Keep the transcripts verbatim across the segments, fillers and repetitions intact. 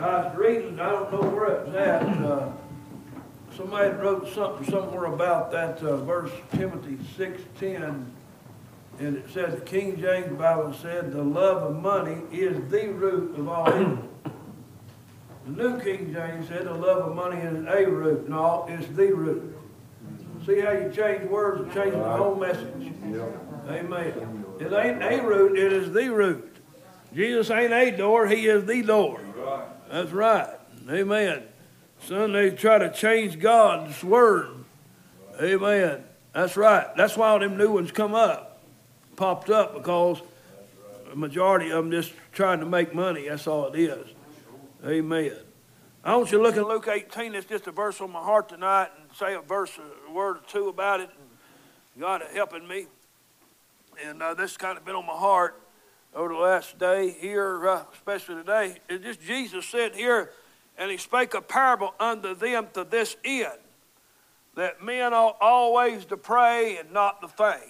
I was reading, I don't know where it's at, uh, somebody wrote something somewhere about that uh, verse, Timothy six ten, and it said, the King James Bible said, the love of money is the root of all evil. The New King James said, the love of money is a root. No, it's the root. See how you change words and change the whole message. Amen. It ain't a root, it is the root. Jesus ain't a door, he is the door. That's right. Amen. Son, they try to change God's word. Amen. That's right. That's why all them new ones come up, popped up, because the majority of them just trying to make money. That's all it is. Amen. I want you to look at Luke eighteen. It's just a verse on my heart tonight, and say a verse, a word or two about it. And God helping me. And uh, this has kind of been on my heart over the last day here, uh, especially today. It's just Jesus said here, and he spake a parable unto them to this end, that men ought always to pray and not to faint.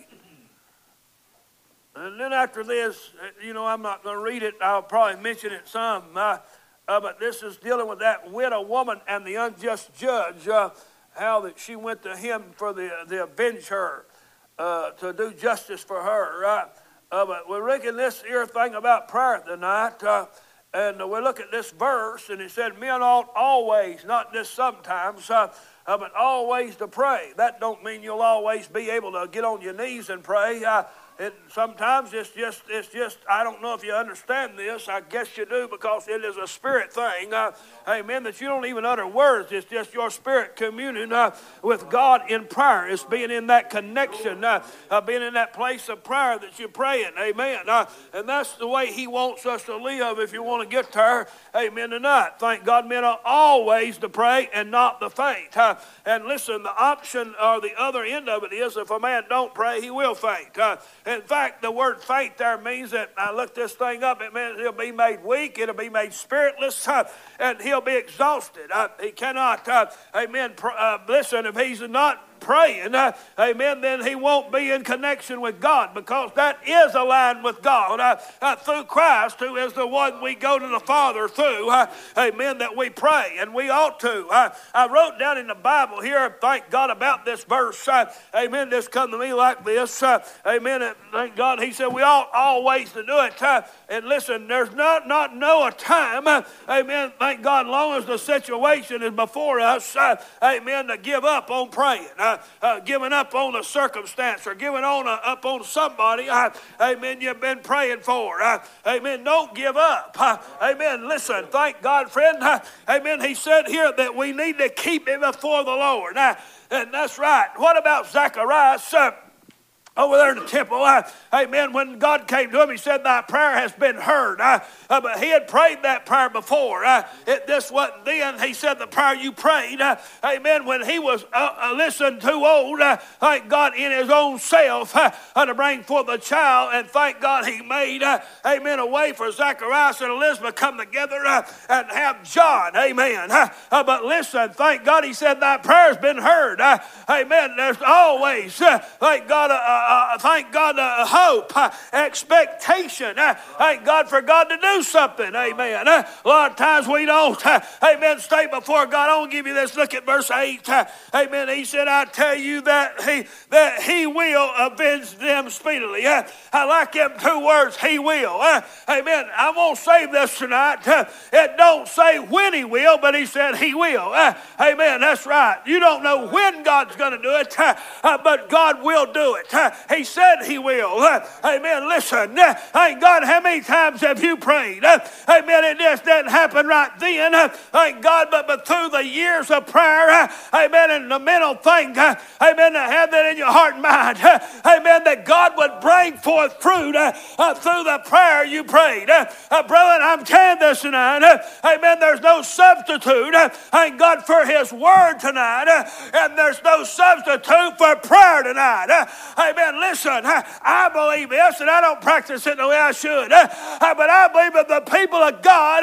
And then after this, you know, I'm not going to read it. I'll probably mention it some. Uh, uh, but this is dealing with that widow woman and the unjust judge, uh, how that she went to him for the, the avenge her, uh, to do justice for her. Right? Uh, but we're looking this here thing about prayer tonight. Uh, and we look at this verse, and it said, men ought always, not just sometimes, uh, uh, but always to pray. That don't mean you'll always be able to get on your knees and pray. Uh, It, sometimes it's just, it's just, I don't know if you understand this. I guess you do, because it is a spirit thing. Uh, amen. That you don't even utter words. It's just your spirit communing uh, with God in prayer. It's being in that connection, uh, uh, being in that place of prayer that you're praying. Amen. Uh, and that's the way he wants us to live if you want to get there. Amen tonight. Thank God men are always to pray and not to faint. Uh, and listen, the option or the other end of it is, if a man don't pray, he will faint. Uh, In fact, the word faint there means that, I looked this thing up, it means he'll be made weak, it'll be made spiritless, uh, and he'll be exhausted. Uh, he cannot, uh, amen, pr- uh, listen, if he's not praying, uh, amen, then he won't be in connection with God, because that is aligned with God uh, uh, through Christ, who is the one we go to the Father through, uh, amen, that we pray, and we ought to. Uh, I wrote down in the Bible here, thank God about this verse, uh, amen, this come to me like this, uh, amen, and thank God, he said we ought always to do it, uh, and listen, there's not, not no a time, uh, amen, thank God, long as the situation is before us, uh, amen, to give up on praying. Uh, Uh, uh, giving up on a circumstance or giving on a, up on somebody, uh, amen, you've been praying for. Uh, amen, don't give up. Uh, amen, listen, thank God, friend. Uh, amen, he said here that we need to keep it before the Lord. Uh, and that's right. What about Zacharias? Uh, Over there in the temple, uh, amen, when God came to him, he said, thy prayer has been heard. Uh, uh, but he had prayed that prayer before. Uh, it, this wasn't then. He said the prayer you prayed, uh, amen, when he was, uh, uh, listen, too old, uh, thank God, in his own self, uh, uh, to bring forth a child. And thank God he made, uh, amen, a way for Zacharias and Elizabeth come together uh, and have John. Amen. Uh, uh, but listen, thank God, he said, thy prayer has been heard. Uh, amen. There's always, uh, thank God, uh, Uh, thank God, uh, hope, uh, expectation. Uh, thank God for God to do something. Amen. Uh, a lot of times we don't, uh, amen, stay before God. I want to give you this. Look at verse eight. Uh, amen. He said, I tell you that he, that he will avenge them speedily. Uh, I like them two words, he will. Uh, amen. I'm going to say this tonight. Uh, it don't say when he will, but he said he will. Uh, amen. That's right. You don't know when God's going to do it, uh, uh, but God will do it. Uh, He said he will. Uh, amen. Listen, uh, thank God, how many times have you prayed? Uh, amen. It just didn't happen right then. Uh, thank God, but, but through the years of prayer, uh, amen, and the mental thing, uh, amen, to have that in your heart and mind, uh, amen, that God would bring forth fruit uh, uh, through the prayer you prayed. Uh, uh, brother, I'm telling this tonight, uh, amen, there's no substitute, uh, thank God, for his word tonight, uh, and there's no substitute for prayer tonight. Uh, amen. Listen, I believe this, and I don't practice it the way I should, but I believe that the people of God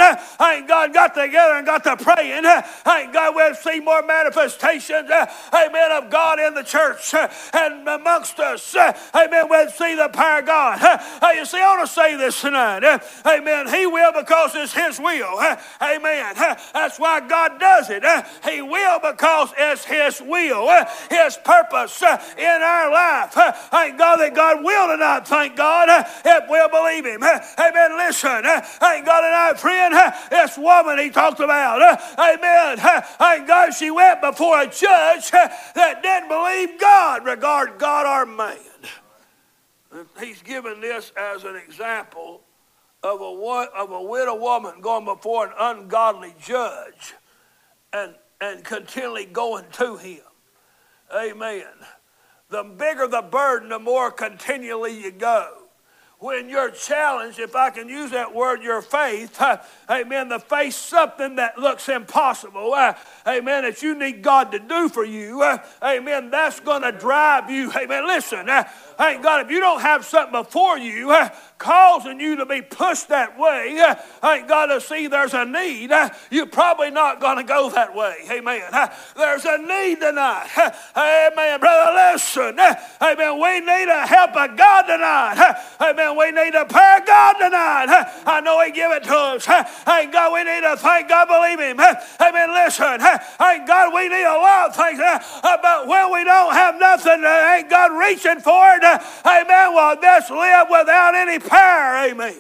Thank God, got together and got to praying. Thank God, we'll see more manifestations, amen, of God in the church and amongst us. Amen, we'll see the power of God. You see, I want to say this tonight. Amen, He will because it's His will. Amen. That's why God does it. He will because it's His will, His purpose in our life. Thank God that God will tonight, thank God, if we'll believe Him. Amen, listen. Thank God tonight, friend, this woman He talked about. Amen. Thank God she went before a judge that didn't believe God regarding God or man. He's given this as an example of a, of a widow woman going before an ungodly judge and, and continually going to him. Amen. The bigger the burden, the more continually you go. When you're challenged, if I can use that word, your faith, uh, amen, to face something that looks impossible, uh, amen, that you need God to do for you, uh, amen, that's going to drive you. Amen, listen, uh, thank God, if you don't have something before you, uh, causing you to be pushed that way, uh, thank God, to see there's a need, uh, you're probably not going to go that way. Amen. Uh, there's a need tonight. Uh, amen, brother, listen. Uh, amen, we need a help of God tonight. Uh, amen. We need the power of God tonight. I know He give it to us. Thank God we need to thank God, believe Him. Amen. Listen, thank God we need a lot of things. But when we don't have nothing, ain't God reaching for it. Amen. Well, just live without any power. Amen.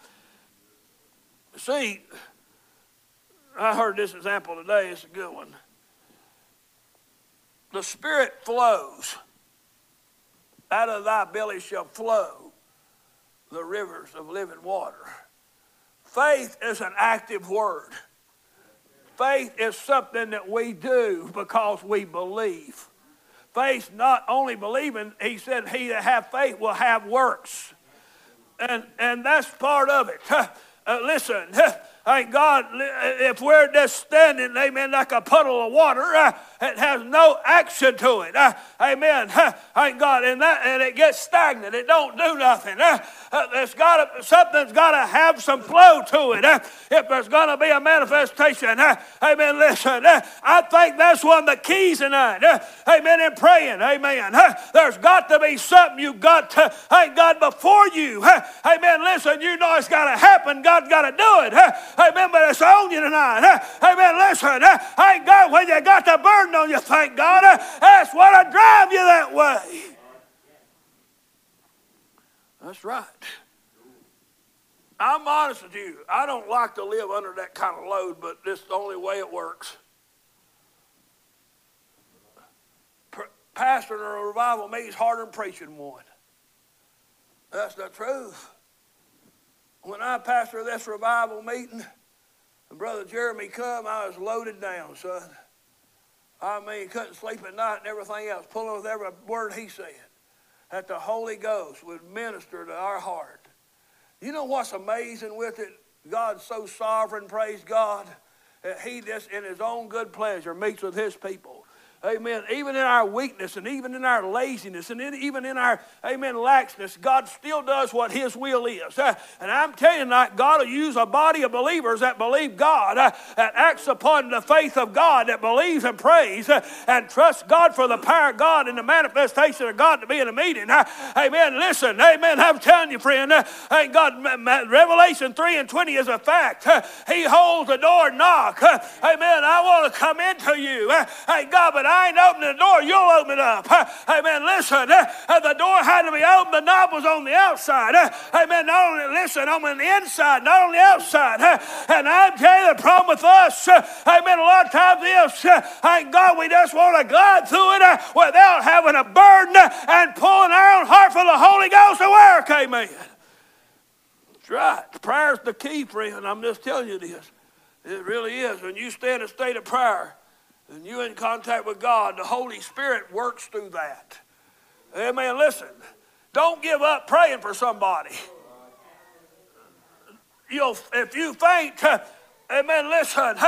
See, I heard this example today. It's a good one. The Spirit flows. Out of thy belly shall flow the rivers of living water. Faith is an active word. Faith is something that we do because we believe. Faith not only believing, He said, he that hath faith will have works. And, and that's part of it. Uh, listen, thank God, if we're just standing, amen, like a puddle of water, uh, it has no action to it. Uh, amen. Uh, thank God. And, that, and it gets stagnant. It don't do nothing. Uh, uh, it's gotta, something's got to have some flow to it. Uh, if there's going to be a manifestation. Uh, amen. Listen, uh, I think that's one of the keys tonight. Uh, amen. In praying. Amen. Uh, there's got to be something you got to, thank God, before you. Uh, amen. Listen, you know it's got to happen. God's got to do it. Uh, amen. But it's on you tonight. Uh, amen. Listen, uh, thank God when you got the burden on you, thank God, uh, that's what'll drive you that way. That's right. I'm honest with you. I don't like to live under that kind of load, but this is the only way it works. Pastoring a revival meeting is harder than preaching one. That's the truth. When I pastored this revival meeting, and Brother Jeremy come, I was loaded down, son. I mean, couldn't sleep at night and everything else, pulling with every word he said, that the Holy Ghost would minister to our heart. You know what's amazing with it? God's so sovereign, praise God, that He just in His own good pleasure meets with His people. Amen. Even in our weakness and even in our laziness and in, even in our, amen, laxness, God still does what His will is. Uh, and I'm telling you tonight, God will use a body of believers that believe God, uh, that acts upon the faith of God, that believes and prays uh, and trusts God for the power of God and the manifestation of God to be in a meeting. Uh, amen. Listen, amen. I'm telling you, friend, uh, thank God, Revelation three and twenty is a fact. Uh, he holds the door and knock. Uh, amen. I want to come into you. Uh, thank God, but I ain't opening the door, you'll open it up. Amen. Listen, uh, the door had to be open, the knob was on the outside. Uh, amen. Not only, listen, I'm on the inside, not on the outside. Uh, and I'm telling you, the problem with us, uh, amen, a lot of times is, uh, thank God, we just want to glide through it uh, without having a burden uh, and pulling our own heart for the Holy Ghost to work. Amen. That's right. Prayer's the key, friend. I'm just telling you this. It really is. When you stay in a state of prayer, and you're in contact with God, the Holy Spirit works through that. Amen. Listen, don't give up praying for somebody. You'll, if you faint, uh, amen, listen, uh,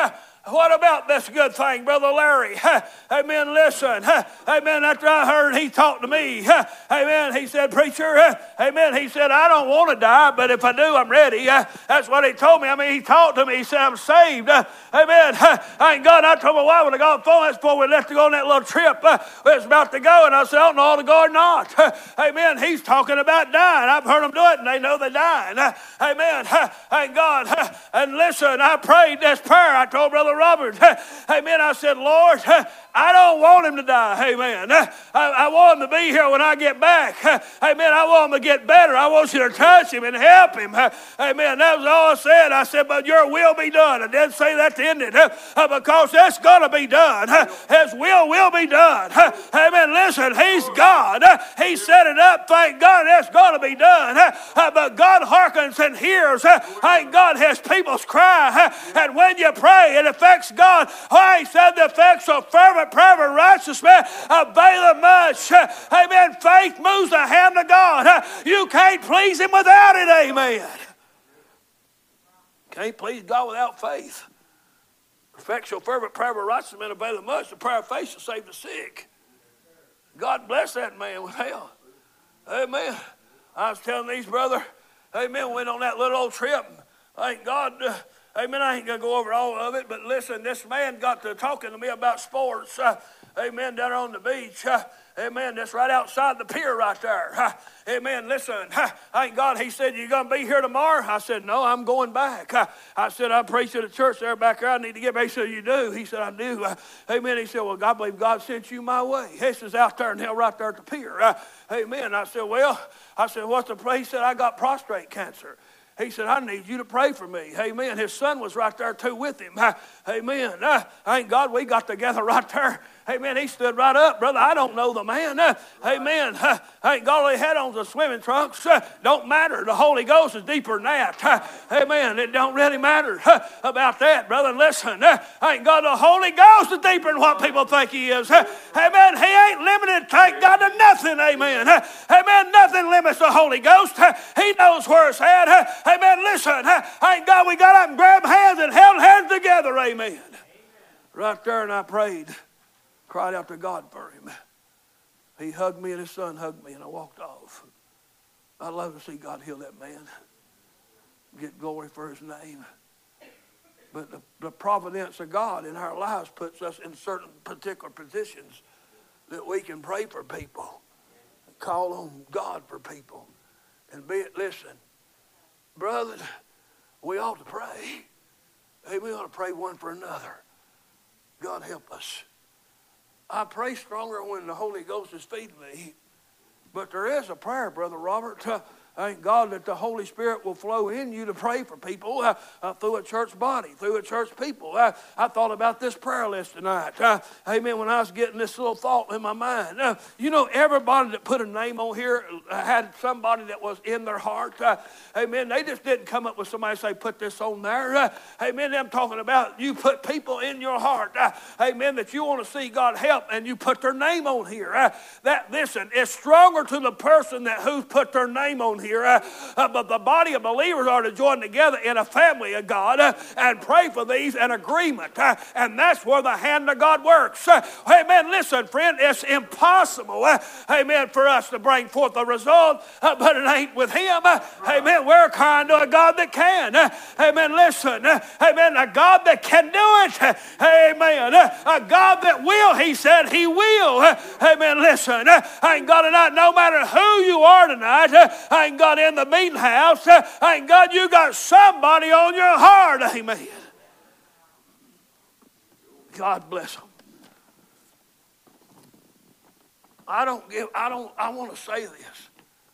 What about this good thing, Brother Larry? Amen, listen. Amen, after I heard he talked to me. Amen, he said, preacher, amen, he said, I don't want to die, but if I do, I'm ready. That's what he told me. I mean, he talked to me. He said, I'm saved. Amen. Thank God. I told my wife when I got on the phone, that's before we left to go on that little trip. We was about to go, and I said, I don't know all to go or not. Amen. He's talking about dying. I've heard them do it, and they know they're dying. Amen. Thank God. And listen, I prayed this prayer. I told Brother Robert, amen, I said, Lord, I don't want him to die, amen. I, I want him to be here when I get back, amen. I want him to get better. I want you to touch him and help him, amen. That was all I said. I said, but your will be done. I didn't say that to end it, because that's going to be done. His will will be done, amen. Listen, he's God. He set it up, thank God, that's going to be done. But God hearkens and hears, thank God, his people's cry. And when you pray, it affects God. Oh, he said the effects of fervent prayer of a righteous man availeth much. Amen. Faith moves the hand of God. You can't please him without it. Amen. Can't please God without faith. Effectual fervent prayer of a righteous man availeth much. The prayer of faith shall save the sick. God bless that man with hell. Amen. I was telling these brother, amen, went on that little old trip. Thank God. Uh, Amen. I ain't going to go over all of it, but listen, this man got to talking to me about sports. Uh, amen. Down on the beach. Uh, amen. That's right outside the pier right there. Uh, amen. Listen, uh, thank God. He said, you going to be here tomorrow? I said, no, I'm going back. Uh, I said, I preach at a church there back there. I need to get back. He said, you do? He said, I do. Uh, amen. He said, well, I believe God sent you my way. This is out there in hell right there at the pier. Uh, amen. I said, well, I said, what's the place? He said, I got prostate cancer. He said, I need you to pray for me. Amen. His son was right there too with him. Amen. Uh, thank God we got together right there. Amen. He stood right up. Brother, I don't know the man. Uh, amen. Uh, thank God they had on the swimming trunks. Uh, don't matter. The Holy Ghost is deeper than that. Uh, amen. It don't really matter uh, about that, brother. Listen. Uh, thank God the Holy Ghost is deeper than what people think he is. Uh, amen. He ain't limited, thank God, to nothing. Amen. Uh, amen. Nothing limits the Holy Ghost. Uh, he knows where it's at. Uh, amen. Listen. Uh, thank God we got up and grabbed hands and held hands together. Amen. Amen. Right there, and I prayed. Cried out to God for him. He hugged me and his son hugged me, and I walked off. I'd love to see God heal that man. Get glory for his name. But the, the providence of God in our lives puts us in certain particular positions that we can pray for people. Call on God for people. And be it, listen, brother, we ought to pray. Hey, we ought to pray one for another. God help us. I pray stronger when the Holy Ghost is feeding me. But there is a prayer, Brother Robert. Uh, thank God that the Holy Spirit will flow in you to pray for people uh, uh, through a church body, through a church people. Uh, I thought about this prayer list tonight. Uh, amen. When I was getting this little thought in my mind. Uh, you know, everybody that put a name on here had somebody that was in their heart. Uh, amen. They just didn't come up with somebody say, put this on there. Uh, amen. I'm talking about you put people in your heart. Uh, amen. That you want to see God help, and you put their name on here. Uh, that, listen, it's stronger to the person that who's put their name on here. Uh, uh, but the body of believers are to join together in a family of God uh, and pray for these in agreement. Uh, and that's where the hand of God works. Uh, amen. Listen, friend, it's impossible, uh, amen, for us to bring forth a result, uh, but it ain't with him. Uh, amen. We're kind to a God that can. Uh, amen. Listen, uh, amen, a God that can do it. Uh, amen. Uh, a God that will, he said he will. Uh, amen. Listen, uh, I ain't got to not, no matter who you are tonight, uh, I ain't got in the meeting house, uh, I ain't got, you got somebody on your heart. Amen. God bless them. I don't give, I don't, I want to say this.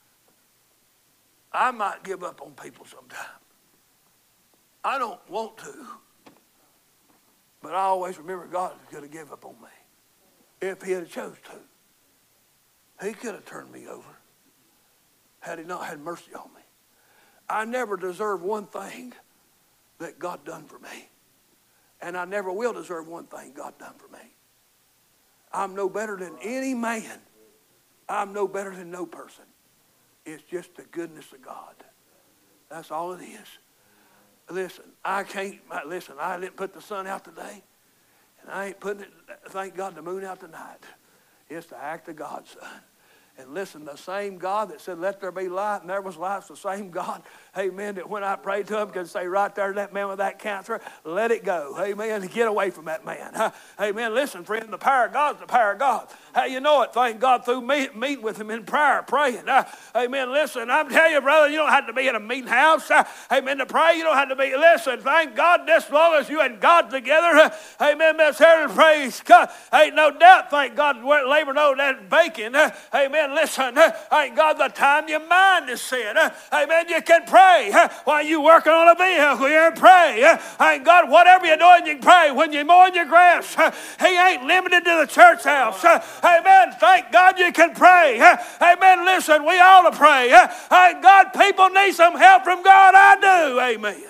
I might give up on people sometime. I don't want to. But I always remember God was going to give up on me if he had chose to. He could have turned me over had he not had mercy on me. I never deserve one thing that God done for me. And I never will deserve one thing God done for me. I'm no better than any man. I'm no better than no person. It's just the goodness of God. That's all it is. listen, I can't, listen, I didn't put the sun out today, and I ain't putting it, thank God, the moon out tonight. It's the act of God, son. And listen, the same God that said, let there be light, and there was light, the same God, amen, that when I prayed to him, could say right there to that man with that cancer, let it go, amen, get away from that man. Huh? Amen, listen, friend, the power of God's the power of God. How you know it? Thank God through me, meeting with him in prayer, praying. Uh, amen, listen, I'm telling you, brother, you don't have to be in a meeting house, uh, amen, to pray. You don't have to be, listen, thank God, this long as you and God together, uh, amen, Miss Harris, praise God. Ain't no doubt, thank God, labor no that bacon, uh, amen, listen, uh, thank God the time your mind is set, uh, amen, you can pray uh, while you working on a vehicle, you can pray, uh, thank God, whatever you're doing, you can pray. When you're mowing your grass, uh, he ain't limited to the church house, uh, amen, thank God you can pray, uh, amen, listen, we ought to pray, uh, thank God people need some help from God, I do, amen.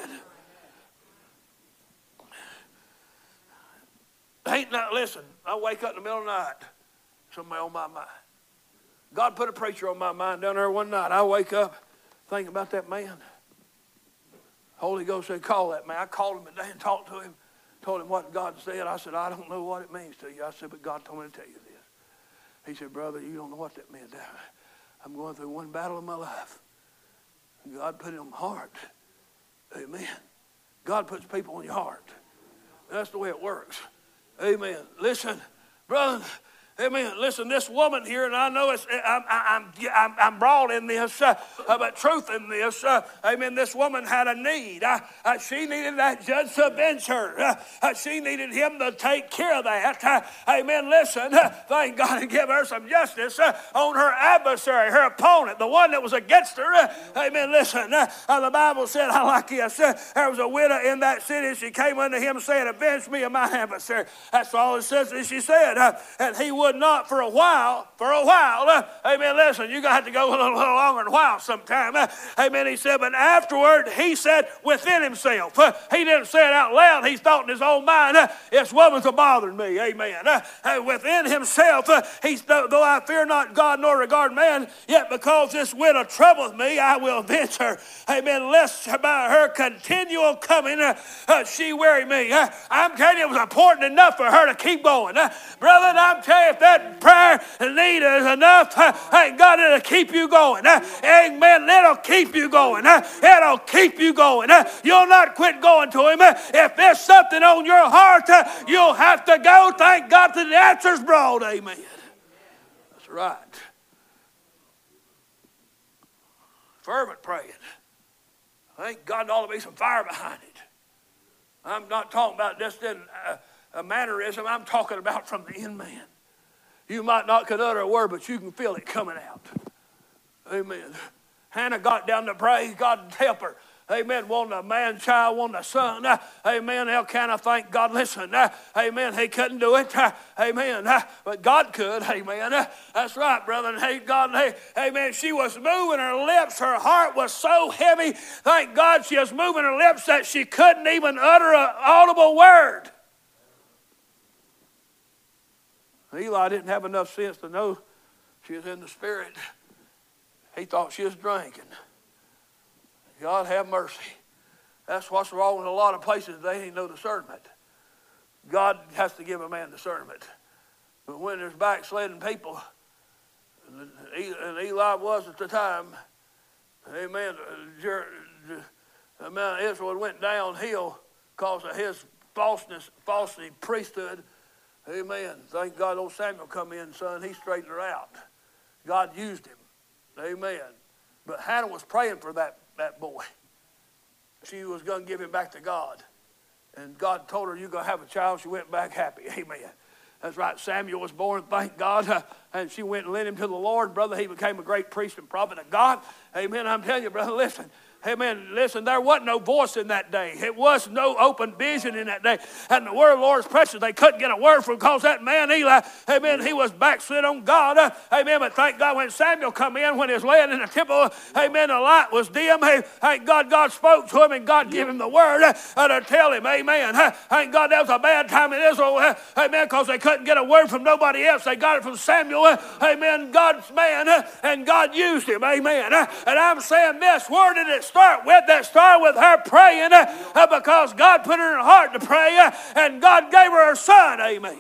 Ain't not, listen, I wake up in the middle of the night, somebody on my mind. God put a preacher on my mind down there one night. I wake up thinking about that man. Holy Ghost said, call that man. I called him today and talked to him, told him what God said. I said, I don't know what it means to you. I said, but God told me to tell you this. He said, brother, you don't know what that meant. I'm going through one battle of my life. God put it on my heart. Amen. God puts people on your heart. That's the way it works. Amen. Listen, brother. Amen. Listen, this woman here, and I know it's, I'm, I'm, I'm, I'm broad in this, uh, but truth in this. Uh, amen. This woman had a need. Uh, uh, she needed that judge to avenge her. Uh, uh, she needed him to take care of that. Uh, amen. Listen, uh, thank God and give her some justice uh, on her adversary, her opponent, the one that was against her. Uh, amen. Listen, uh, uh, the Bible said, I like this. Uh, there was a widow in that city. She came unto him saying, avenge me of my adversary. That's all it says. And she said, uh, and he would not for a while, for a while, uh, amen, listen, you're going to have to go a little, little longer than a while sometime, uh, amen, he said, but afterward, he said within himself, uh, he didn't say it out loud, he thought in his own mind, uh, this woman's a bothering me, amen, uh, uh, within himself, uh, he, though, though I fear not God nor regard man, yet because this widow troubleth me, I will avenge her, amen, lest by her continual coming, uh, uh, she weary me, uh, I'm telling you, it was important enough for her to keep going, uh, brother, I'm telling you, if that prayer need is enough, uh, hey, God, it'll keep you going. Uh, amen. It'll keep you going. Uh, it'll keep you going. Uh, you'll not quit going to him. Uh, if there's something on your heart, uh, you'll have to go. Thank God that the answer's broad. Amen. That's right. Fervent praying. Thank God there ought to be some fire behind it. I'm not talking about just in uh, a mannerism. I'm talking about from the in man. You might not could utter a word, but you can feel it coming out. Amen. Hannah got down to pray. God help her. Amen. Wanting a man child, wanting a son. Uh, amen. Elkanah, thank God. Listen. Uh, amen. He couldn't do it. Uh, amen. Uh, but God could. Amen. Uh, that's right, brother. And hey, God. Hey, amen. She was moving her lips. Her heart was so heavy. Thank God she was moving her lips that she couldn't even utter an audible word. Eli didn't have enough sense to know she was in the spirit. He thought she was drinking. God have mercy. That's what's wrong with a lot of places. They ain't no discernment. God has to give a man discernment. But when there's backsliding people, and Eli was at the time, amen, the man of Israel went downhill because of his falseness, falsely priesthood. Amen. Thank God old Samuel come in, son. He straightened her out. God used him. Amen. But Hannah was praying for that, that boy. She was going to give him back to God. And God told her, you're going to have a child. She went back happy. Amen. That's right. Samuel was born, thank God. Uh, and she went and led him to the Lord. Brother, he became a great priest and prophet of God. Amen. I'm telling you, brother, listen. Amen. Listen, there wasn't no voice in that day. It was no open vision in that day. And the word of the Lord is precious. They couldn't get a word from because that man Eli, amen, he was backslid on God. Uh, amen. But thank God when Samuel come in, when he was laying in the temple, amen, the light was dim. Hey, thank God God spoke to him and God gave him the word uh, to tell him, amen. Uh, thank God that was a bad time in Israel, uh, amen, because they couldn't get a word from nobody else. They got it from Samuel, uh, amen, God's man, uh, and God used him, amen. Uh, and I'm saying this, where did it start with that started with her praying uh, because God put her in her heart to pray uh, and God gave her her son. Amen.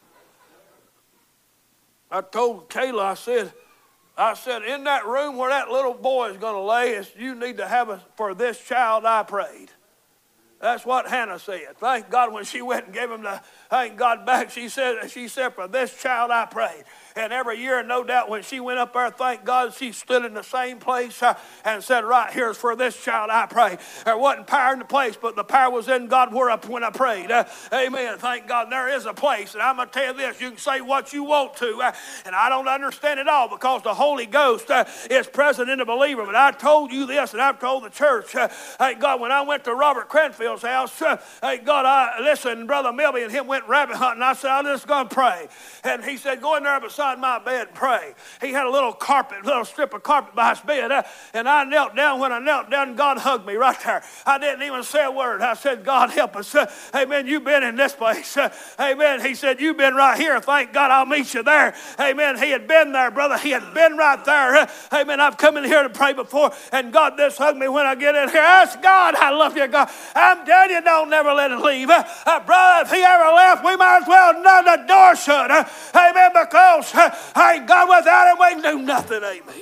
I told Kayla, I said, I said, in that room where that little boy is going to lay, you need to have a, for this child I prayed. That's what Hannah said. Thank God when she went and gave him the, thank God back, she said, she said, for this child I prayed. And every year, no doubt, when she went up there, thank God, she stood in the same place uh, and said, right here's for this child I pray. There wasn't power in the place, but the power was in God where I, when I prayed. Uh, amen. Thank God there is a place. And I'm going to tell you this, you can say what you want to. Uh, and I don't understand it all because the Holy Ghost uh, is present in the believer. But I told you this, and I've told the church, uh, thank God, when I went to Robert Cranfield's house, uh, thank God, I listened, Brother Milby and him went rabbit hunting. I said, I'm just going to pray. And he said, go in there beside my bed and pray. He had a little carpet, little strip of carpet by his bed, uh, and I knelt down. When I knelt down, God hugged me right there. I didn't even say a word. I said, God help us. Uh, amen. You've been in this place. Uh, amen. He said, you've been right here. Thank God I'll meet you there. Amen. He had been there, brother. He had been right there. Uh, amen. I've come in here to pray before, and God just hugged me when I get in here. Ask God, I love you, God. I'm telling you, don't never let it leave. Uh, uh, brother, if he ever left, we might as well know the door shut. Uh, amen. Because uh, ain't God without him, we can do nothing. Amen.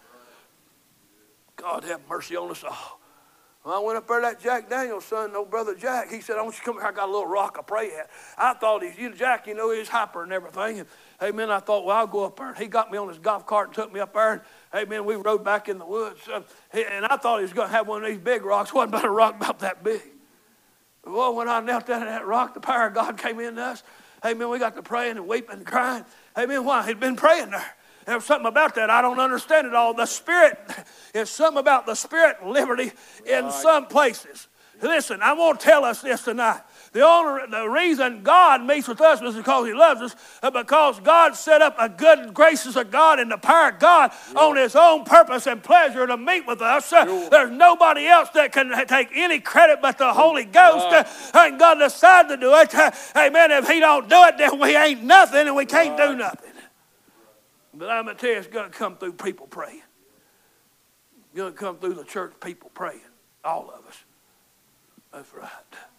God have mercy on us all. When I went up there, that Jack Daniels' son, old brother Jack, he said, I want you to come here. I got a little rock I pray at. I thought, he's, you Jack, you know, he's hyper and everything. And, amen, I thought, well, I'll go up there. And he got me on his golf cart and took me up there. And, amen, we rode back in the woods. Uh, and I thought he was going to have one of these big rocks. It wasn't but a rock about that big. Well, when I knelt down in that rock, the power of God came in us. Amen, we got to praying and weeping and crying. Amen, why? He'd been praying there. There's something about that. I don't understand it all. The Spirit, there's something about the Spirit and liberty in right. some places. Listen, I want to tell us this tonight. The only the reason God meets with us is because he loves us, and because God set up a good graces of God and the power of God yeah. on his own purpose and pleasure to meet with us. Sure. There's nobody else that can take any credit but the Holy Ghost. Right. And God decided to do it. Amen. If he don't do it, then we ain't nothing and we can't right. do nothing. But I'm going to tell you, it's going to come through people praying. It's going to come through the church people praying. All of us. That's right.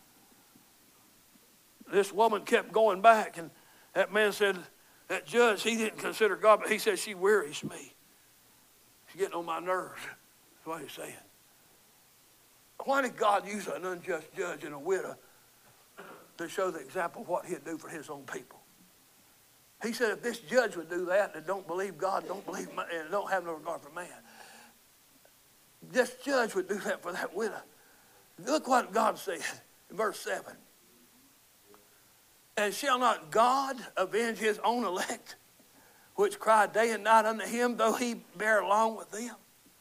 This woman kept going back, and that man said, that judge, he didn't consider God, but he said, she wearies me. She's getting on my nerves. That's what he's saying. Why did God use an unjust judge and a widow to show the example of what he'd do for his own people? He said, if this judge would do that and don't believe God, don't believe man, and don't have no regard for man, this judge would do that for that widow. Look what God said in verse seven. And shall not God avenge his own elect, which cry day and night unto him, though he bear along with them?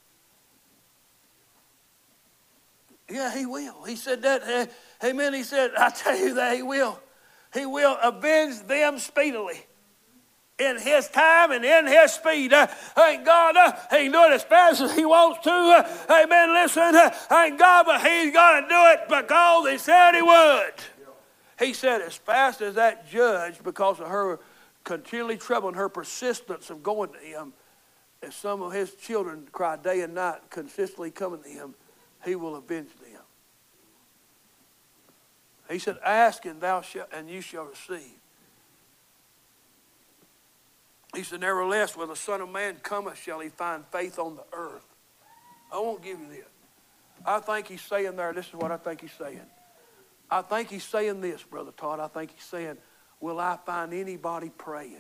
Yeah, he will. He said that. Uh, amen. He said, I tell you that he will. He will avenge them speedily. In his time and in his speed. Uh, ain't God, uh, he can do it as fast as he wants to. Uh, amen, listen, uh, ain't God, but he's going to do it because he said he would. He said as fast as that judge, because of her continually troubling, her persistence of going to him, as some of his children cry day and night, consistently coming to him, he will avenge them. He said, ask and thou shalt, and you shall receive. He said, nevertheless, when the Son of Man cometh, shall he find faith on the earth. I won't give you this. I think he's saying there, this is what I think he's saying. I think he's saying this, Brother Todd. I think he's saying, will I find anybody praying?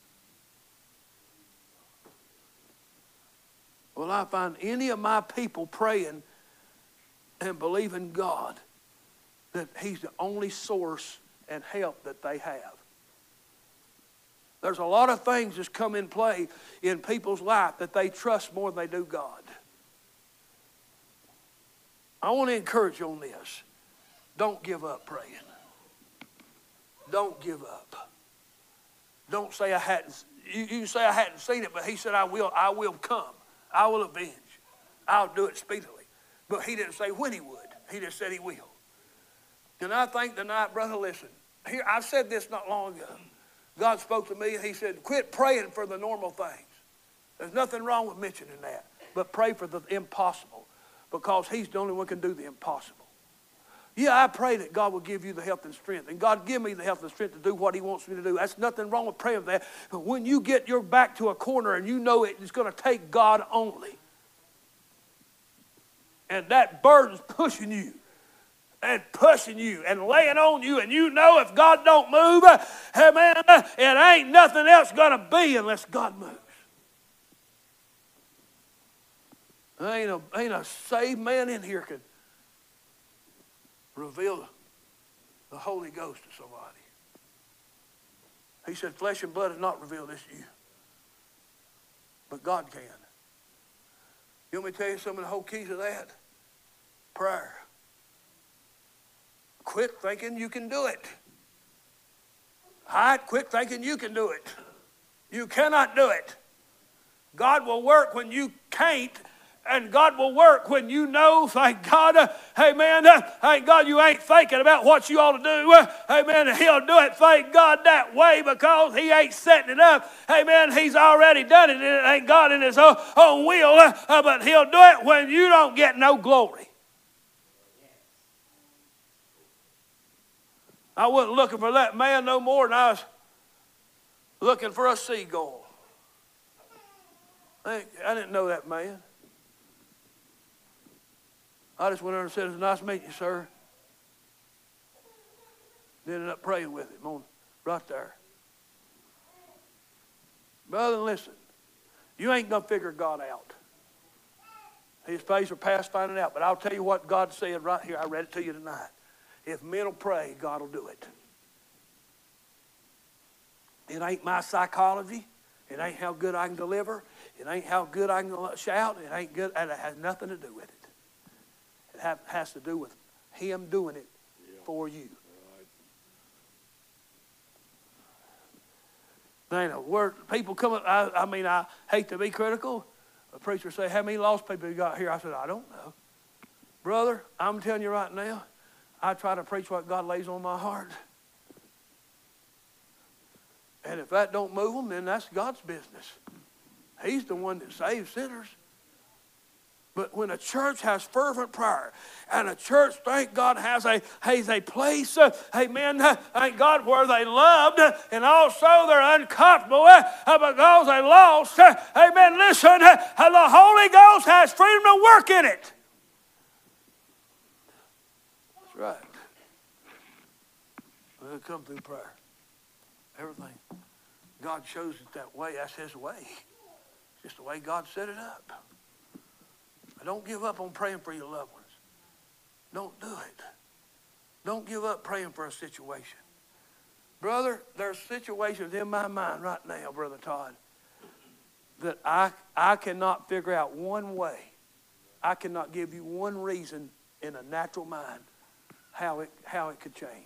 Will I find any of my people praying and believing God that he's the only source and help that they have? There's a lot of things that's come in play in people's life that they trust more than they do God. I want to encourage you on this. Don't give up praying. Don't give up. Don't say I hadn't. You, you say I hadn't seen it, but he said I will. I will come. I will avenge. I'll do it speedily. But he didn't say when he would. He just said he will. And I think tonight, brother, listen. Here, I said this not long ago. God spoke to me and he said, quit praying for the normal things. There's nothing wrong with mentioning that. But pray for the impossible. because he's the only one who can do the impossible. Yeah, I pray that God will give you the health and strength. And God give me the health and strength to do what he wants me to do. That's nothing wrong with praying for that. But when you get your back to a corner and you know it's going to take God only, and that burden's pushing you, and pushing you and laying on you, and you know if God don't move, hey man, it ain't nothing else going to be unless God moves. There ain't a, ain't a saved man in here can reveal the Holy Ghost to somebody. He said, flesh and blood has not revealed this to you, but God can. You want me to tell you some of the whole keys of that? Prayer. Quit thinking you can do it. All right, quit thinking you can do it. You cannot do it. God will work when you can't, and God will work when you know, thank God, uh, hey man, uh, thank God you ain't thinking about what you ought to do. Uh, hey man, he'll do it, thank God, that way, because he ain't setting it up. Hey man, he's already done it, and it ain't God in his own, own will, uh, uh, but he'll do it when you don't get no glory. I wasn't looking for that man no more than I was looking for a seagull. I didn't know that man. I just went over and said, it's nice meeting you, sir. Then ended up praying with him on right there. Brother, listen. You ain't going to figure God out. His face are past finding out. But I'll tell you what God said right here. I read it to you tonight. If men will pray, God will do it. It ain't my psychology. It ain't how good I can deliver. It ain't how good I can shout. It ain't good. And it has nothing to do with it. It have, has to do with him doing it yeah. for you. Right. Now, where people come up, I, I mean, I hate to be critical. A preacher say, how many lost people you got here? I said, I don't know. Brother, I'm telling you right now, I try to preach what God lays on my heart. And if that don't move them, then that's God's business. He's the one that saves sinners. But when a church has fervent prayer, and a church, thank God, has a, has a place, uh, amen, uh, thank God, where they loved, uh, and also they're uncomfortable uh, because they lost, uh, amen, listen, uh, the Holy Ghost has freedom to work in it. That's right. It'll come through prayer. Everything. God shows it that way. That's his way. It's just the way God set it up. Don't give up on praying for your loved ones. Don't do it. Don't give up praying for a situation. Brother, there's situations in my mind right now, Brother Todd, that I, I cannot figure out one way. I cannot give you one reason in a natural mind how it, how it could change.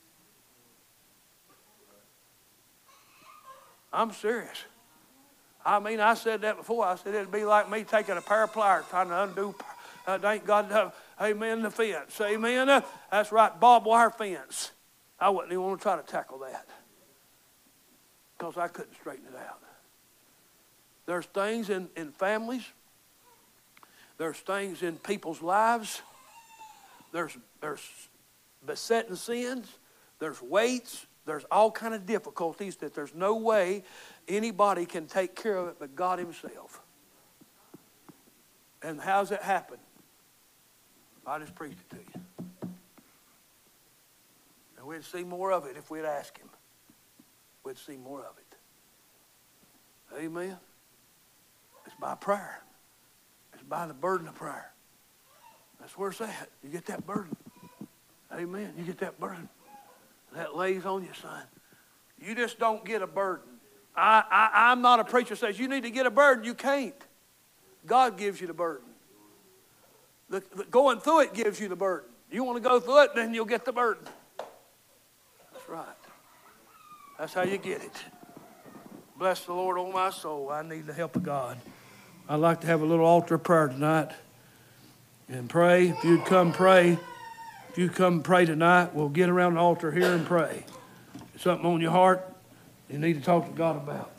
I'm serious. I mean, I said that before. I said it'd be like me taking a pair of pliers trying to undo, uh, thank God, uh, amen, the fence. Amen. Uh, that's right, barbed wire fence. I wouldn't even want to try to tackle that because I couldn't straighten it out. There's things in, in families. There's things in people's lives. There's, there's besetting sins. There's weights. There's all kind of difficulties that there's no way anybody can take care of it but God himself. And how's it happen? I just preached it to you. And we'd see more of it if we'd ask him. We'd see more of it. Amen? It's by prayer. It's by the burden of prayer. That's where it's at. You get that burden. Amen. You get that burden. That lays on you, son. You just don't get a burden. I, I, I'm not a preacher that says you need to get a burden. You can't. God gives you the burden. The, the, going through it gives you the burden. You want to go through it, then you'll get the burden. That's right. That's how you get it. Bless the Lord, oh my soul. I need the help of God. I'd like to have a little altar prayer tonight and pray. If you'd come pray. If you come pray tonight, we'll get around the altar here and pray. Something on your heart you need to talk to God about.